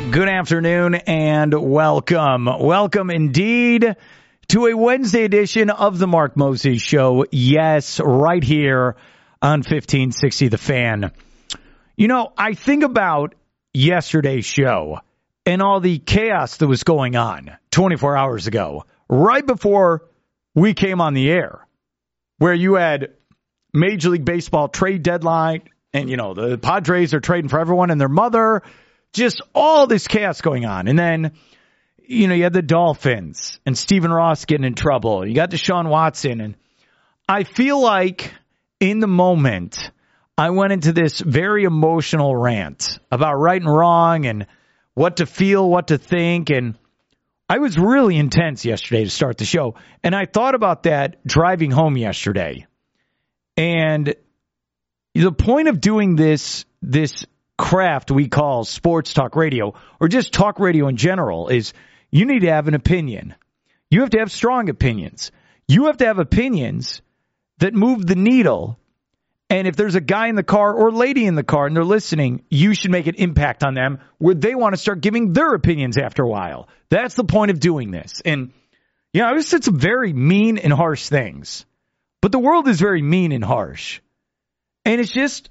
Good afternoon and welcome. Welcome indeed to a Wednesday edition of the Mark Moses Show. Yes, right here on 1560 The Fan. You know, I think about yesterday's show and all the chaos that was going on 24 hours ago, right before we came on the air, where you had Major League Baseball trade deadline and, you know, the Padres are trading for everyone and their mother. Just all this chaos going on. And then, you know, you had the Dolphins and Stephen Ross getting in trouble. You got Deshaun Watson. And I feel like in the moment, I went into this very emotional rant about right and wrong and what to feel, what to think. And I was really intense yesterday to start the show. And I thought about that driving home yesterday. And the point of doing this craft we call sports talk radio, or just talk radio in general, is you need to have an opinion. You have to have strong opinions. You have to have opinions that move the needle. And if there's a guy in the car or lady in the car and they're listening, you should make an impact on them where they want to start giving their opinions after a while. That's the point of doing this. And, you know, I've said some very mean and harsh things, but the world is very mean and harsh. And it's just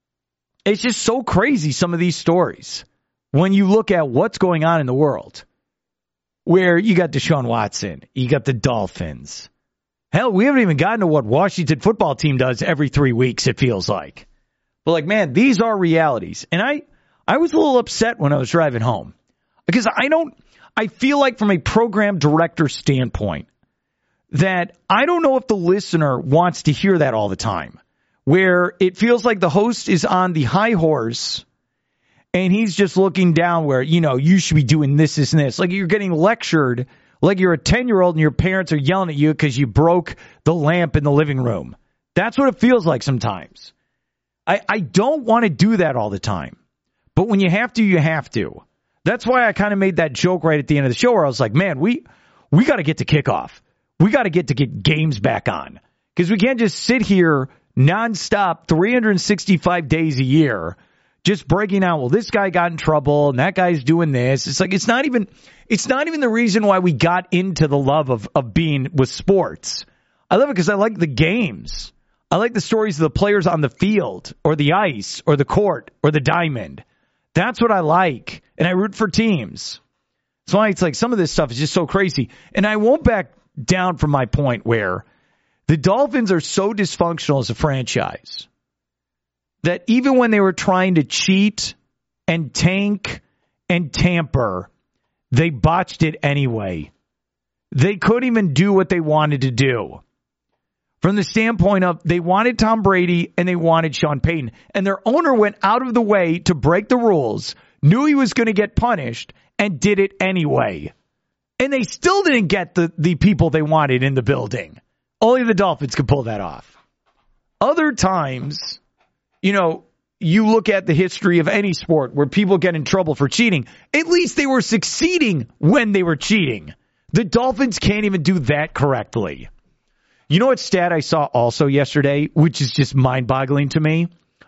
so crazy, some of these stories, when you look at what's going on in the world, where you got Deshaun Watson, you got the Dolphins. Hell, we haven't even gotten to what Washington football team does every 3 weeks, it feels like. But like, man, these are realities. And I was a little upset when I was driving home because I feel like from a program director standpoint that I don't know if the listener wants to hear that all the time, where it feels like the host is on the high horse and he's just looking down where, you know, you should be doing this, this, and this. Like you're getting lectured like you're a 10-year-old and your parents are yelling at you because you broke the lamp in the living room. That's what it feels like sometimes. I don't want to do that all the time. But when you have to, you have to. That's why I kind of made that joke right at the end of the show where I was like, man, we got to get to kickoff. We got to get games back on because we can't just sit here nonstop 365 days a year just breaking out, well, this guy got in trouble and that guy's doing this. It's like it's not even the reason why we got into the love of being with sports. I love it because I like the games. I like the stories of the players on the field or the ice or the court or the diamond. That's what I like. And I root for teams. That's why it's like some of this stuff is just so crazy. And I won't back down from my point where the Dolphins are so dysfunctional as a franchise that even when they were trying to cheat and tank and tamper, they botched it anyway. They couldn't even do what they wanted to do. From the standpoint of they wanted Tom Brady and they wanted Sean Payton. And their owner went out of the way to break the rules, knew he was going to get punished, and did it anyway. And they still didn't get the people they wanted in the building. Only the Dolphins could pull that off. Other times, you know, you look at the history of any sport where people get in trouble for cheating. At least they were succeeding when they were cheating. The Dolphins can't even do that correctly. You know what stat I saw also yesterday, which is just mind-boggling to me?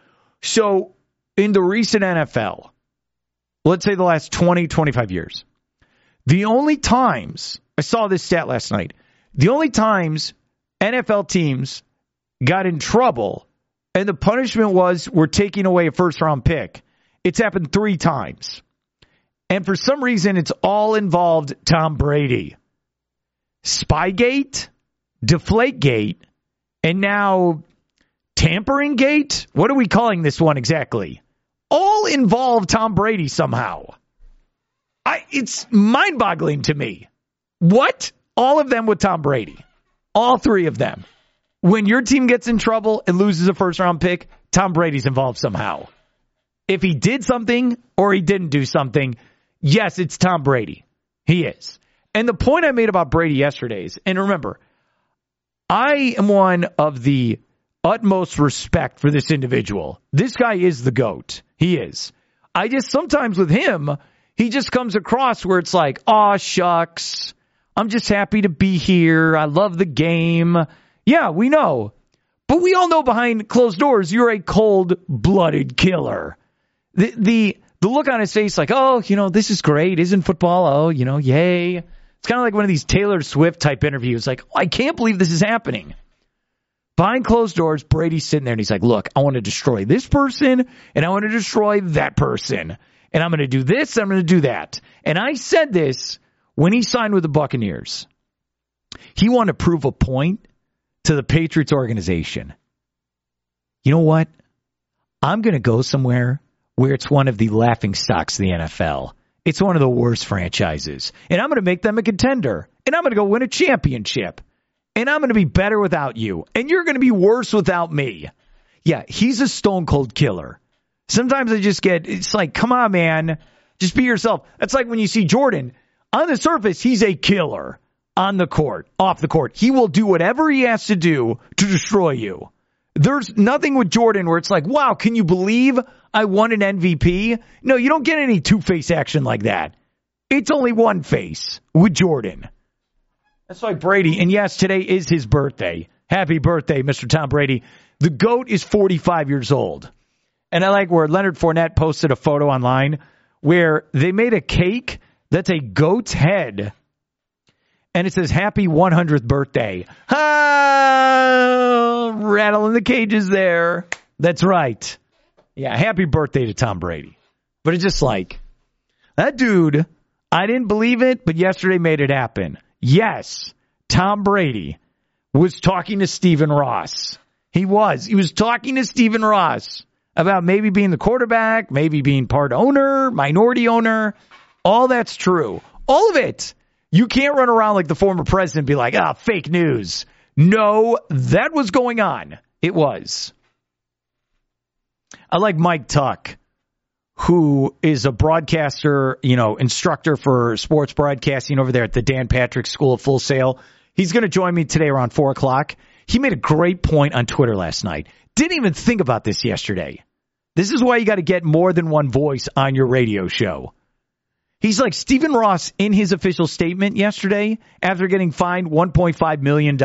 So, in the recent NFL, let's say the last 20, 25 years, the only times, I saw this stat last night, the only times NFL teams got in trouble and the punishment was we're taking away a first-round pick, it's happened 3 times. And for some reason, it's all involved Tom Brady. Spygate, Deflategate, and now Tampering Gate? What are we calling this one exactly? All involve Tom Brady somehow. It's mind-boggling to me. What? All of them with Tom Brady. All 3 of them. When your team gets in trouble and loses a first-round pick, Tom Brady's involved somehow. If he did something or he didn't do something, yes, it's Tom Brady. He is. And the point I made about Brady yesterday is, and remember, I am one of the utmost respect for this individual. This guy is the GOAT. He is. I just, sometimes with him, he just comes across where it's like, aw, shucks, I'm just happy to be here. I love the game. Yeah, we know. But we all know behind closed doors, you're a cold-blooded killer. The the look on his face like, oh, this is great. Isn't football? Oh, yay. It's kind of like one of these Taylor Swift type interviews. Like, oh, I can't believe this is happening. Behind closed doors, Brady's sitting there and he's like, look, I want to destroy this person and I want to destroy that person. And I'm going to do this, I'm going to do that. And I said this when he signed with the Buccaneers. He wanted to prove a point to the Patriots organization. You know what? I'm going to go somewhere where it's one of the laughing stocks of the NFL. It's one of the worst franchises. And I'm going to make them a contender. And I'm going to go win a championship. And I'm going to be better without you. And you're going to be worse without me. Yeah, he's a stone cold killer. Sometimes it's like, come on, man. Just be yourself. That's like when you see Jordan. On the surface, he's a killer. On the court, off the court. He will do whatever he has to do to destroy you. There's nothing with Jordan where it's like, wow, can you believe I won an MVP? No, you don't get any two-face action like that. It's only one face with Jordan. That's like Brady. And yes, today is his birthday. Happy birthday, Mr. Tom Brady. The GOAT is 45 years old. And I like where Leonard Fournette posted a photo online where they made a cake that's a goat's head. And it says, happy 100th birthday. Ah, rattling the cages there. That's right. Yeah, happy birthday to Tom Brady. But it's just like, that dude, I didn't believe it, but yesterday made it happen. Yes, Tom Brady was talking to Stephen Ross. He was talking to Stephen Ross about maybe being the quarterback, maybe being part owner, minority owner. All that's true. All of it. You can't run around like the former president and be like, fake news. No, that was going on. It was. I like Mike Tuck, who is a broadcaster, instructor for sports broadcasting over there at the Dan Patrick School of Full Sail. He's going to join me today around 4 o'clock. He made a great point on Twitter last night. Didn't even think about this yesterday. This is why you got to get more than one voice on your radio show. He's like, Stephen Ross, in his official statement yesterday, after getting fined $1.5 million,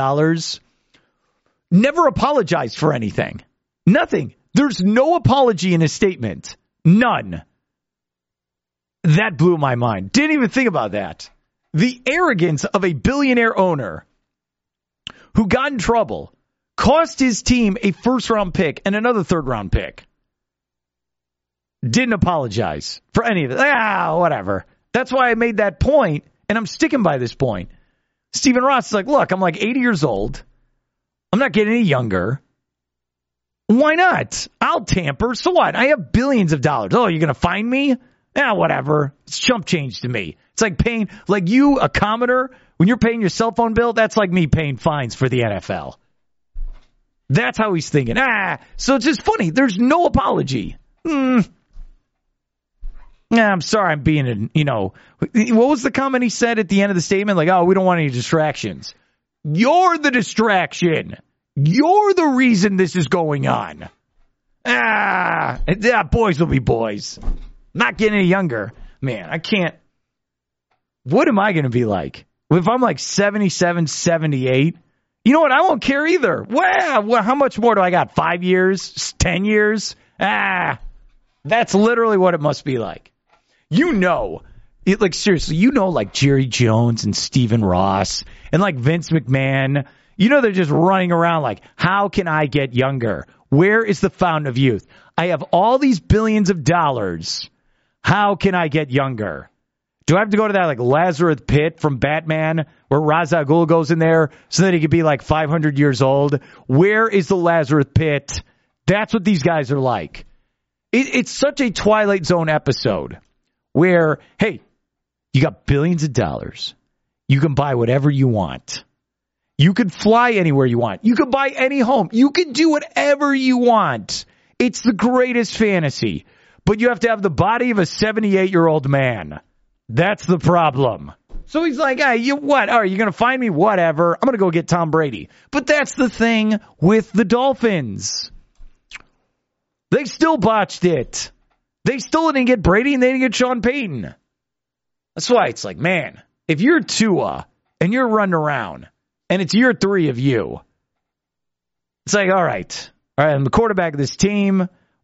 never apologized for anything. Nothing. There's no apology in his statement. None. That blew my mind. Didn't even think about that. The arrogance of a billionaire owner who got in trouble, cost his team a first-round pick and another third-round pick. Didn't apologize for any of it. Whatever. That's why I made that point, and I'm sticking by this point. Stephen Ross is like, look, I'm like 80 years old. I'm not getting any younger. Why not? I'll tamper. So what? I have billions of dollars. Oh, you're going to fine me? Whatever. It's chump change to me. It's like paying, like you, a commoner, when you're paying your cell phone bill, that's like me paying fines for the NFL. That's how he's thinking. So it's just funny. There's no apology. I'm sorry I'm being, what was the comment he said at the end of the statement? Like, we don't want any distractions. You're the distraction. You're the reason this is going on. Boys will be boys. Not getting any younger. Man, I can't. What am I going to be like? If I'm like 77, 78, you know what? I won't care either. Well, how much more do I got? 5 years? 10 years? That's literally what it must be like. Seriously, like Jerry Jones and Stephen Ross and like Vince McMahon, they're just running around like, how can I get younger? Where is the fountain of youth? I have all these billions of dollars. How can I get younger? Do I have to go to that like Lazarus pit from Batman where Ra's al Ghul goes in there so that he could be like 500 years old? Where is the Lazarus pit? That's what these guys are like. It's such a Twilight Zone episode where, hey, you got billions of dollars. You can buy whatever you want. You could fly anywhere you want. You could buy any home. You could do whatever you want. It's the greatest fantasy. But you have to have the body of a 78-year-old man. That's the problem. So he's like, you what? Are you going to find me? Whatever. I'm going to go get Tom Brady. But that's the thing with the Dolphins. They still botched it. They still didn't get Brady and they didn't get Sean Payton. That's why it's like, man, if you're Tua and you're running around and it's year 3 of you, it's like, all right, I'm the quarterback of this team.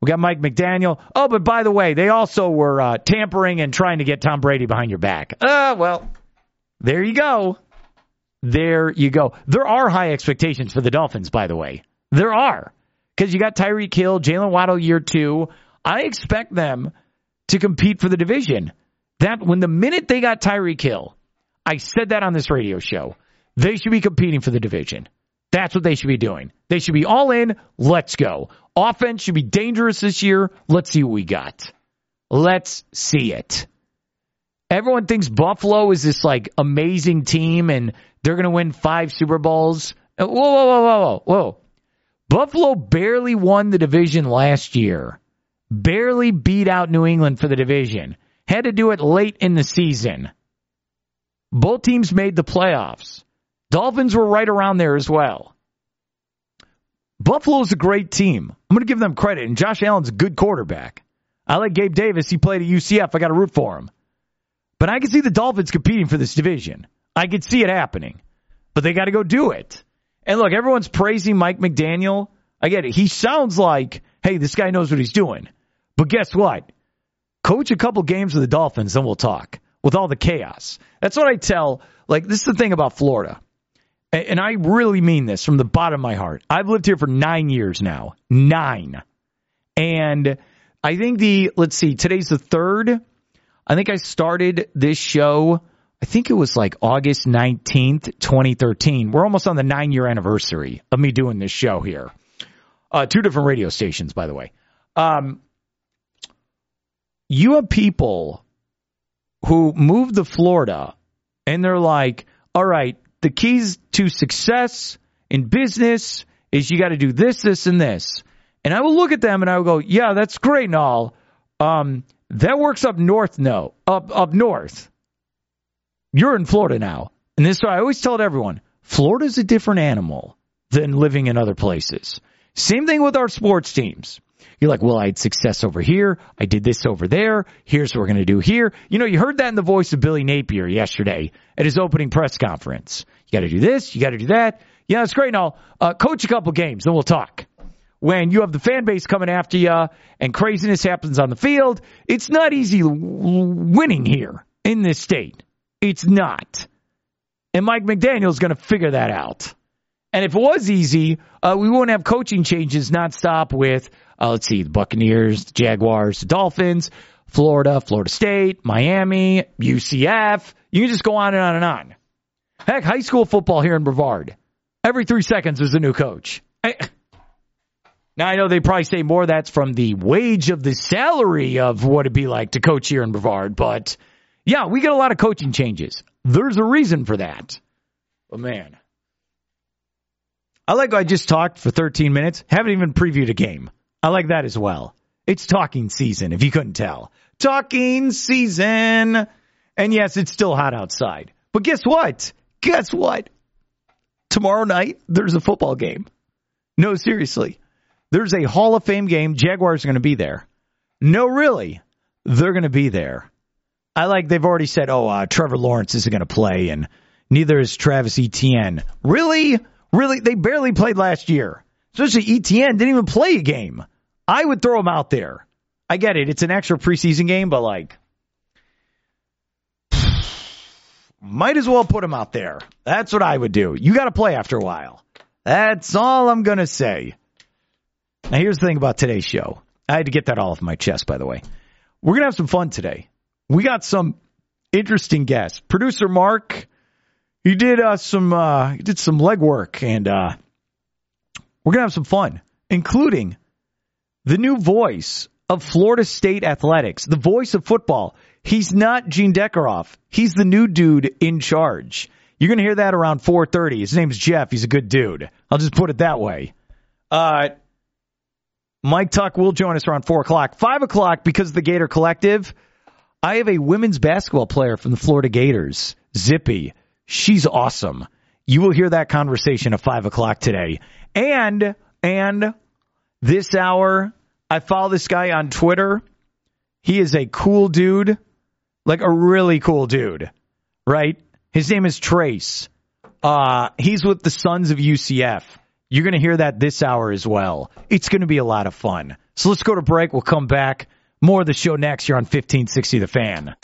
We got Mike McDaniel. Oh, but by the way, they also were tampering and trying to get Tom Brady behind your back. Well, there you go. There you go. There are high expectations for the Dolphins, by the way. There are. Because you got Tyreek Hill, Jalen Waddle year 2. I expect them to compete for the division. That when the minute they got Tyreek Hill, I said that on this radio show, they should be competing for the division. That's what they should be doing. They should be all in. Let's go. Offense should be dangerous this year. Let's see what we got. Let's see it. Everyone thinks Buffalo is this like amazing team and they're going to win 5 Super Bowls. Whoa. Buffalo barely won the division last year. Barely beat out New England for the division. Had to do it late in the season. Both teams made the playoffs. Dolphins were right around there as well. Buffalo's a great team. I'm going to give them credit, and Josh Allen's a good quarterback. I like Gabe Davis. He played at UCF. I got to root for him. But I can see the Dolphins competing for this division. I could see it happening. But they got to go do it. And look, everyone's praising Mike McDaniel. I get it. He sounds like, hey, this guy knows what he's doing. But guess what? Coach a couple games with the Dolphins, then we'll talk. With all the chaos. That's what I tell. Like, this is the thing about Florida. And I really mean this from the bottom of my heart. I've lived here for 9 years now. 9. And I think today's the 3rd. I think I started this show, I think it was like August 19th, 2013. We're almost on the 9-year anniversary of me doing this show here. 2 different radio stations, by the way. You have people who move to Florida and they're like, all right, the keys to success in business is you got to do this, this, and this. And I will look at them and I will go, yeah, that's great and all. That works up north. No, up north. You're in Florida now. And this is why I always tell everyone, Florida's a different animal than living in other places. Same thing with our sports teams. You're like, well, I had success over here. I did this over there. Here's what we're going to do here. You know, you heard that in the voice of Billy Napier yesterday at his opening press conference. You got to do this. You got to do that. Yeah, it's great and all. Coach a couple games, then we'll talk. When you have the fan base coming after you and craziness happens on the field, it's not easy winning here in this state. It's not. And Mike McDaniel's going to figure that out. And if it was easy, we wouldn't have coaching changes nonstop with, the Buccaneers, the Jaguars, the Dolphins, Florida, Florida State, Miami, UCF. You can just go on and on and on. Heck, high school football here in Brevard. Every 3 seconds there's a new coach. Now, I know they probably say more that's from the wage of the salary of what it'd be like to coach here in Brevard. But, yeah, we get a lot of coaching changes. There's a reason for that. But, man. I like I just talked for 13 minutes. Haven't even previewed a game. I like that as well. It's talking season, if you couldn't tell. Talking season. And, yes, it's still hot outside. But guess what? Guess what? Tomorrow night, there's a football game. No, seriously. There's a Hall of Fame game. Jaguars are going to be there. No, really. They're going to be there. I like they've already said, Trevor Lawrence isn't going to play, and neither is Travis Etienne. Really? Really? They barely played last year. Especially Etienne didn't even play a game. I would throw him out there. I get it. It's an extra preseason game, but might as well put him out there. That's what I would do. You got to play after a while. That's all I'm going to say. Now, here's the thing about today's show. I had to get that all off my chest, by the way. We're going to have some fun today. We got some interesting guests. Producer Mark, he did some legwork, and we're going to have some fun, including the new voice of Florida State Athletics, the voice of football. He's not Gene Deckeroff. He's the new dude in charge. You're going to hear that around 4:30. His name's Jeff. He's a good dude. I'll just put it that way. Mike Tuck will join us around 4 o'clock. 5 o'clock, because of the Gator Collective, I have a women's basketball player from the Florida Gators, Zippy. She's awesome. You will hear that conversation at 5 o'clock today. And this hour, I follow this guy on Twitter. He is a cool dude, like a really cool dude, right? His name is Trace. He's with the Sons of UCF. You're going to hear that this hour as well. It's going to be a lot of fun. So let's go to break. We'll come back. More of the show next here on 1560 The Fan.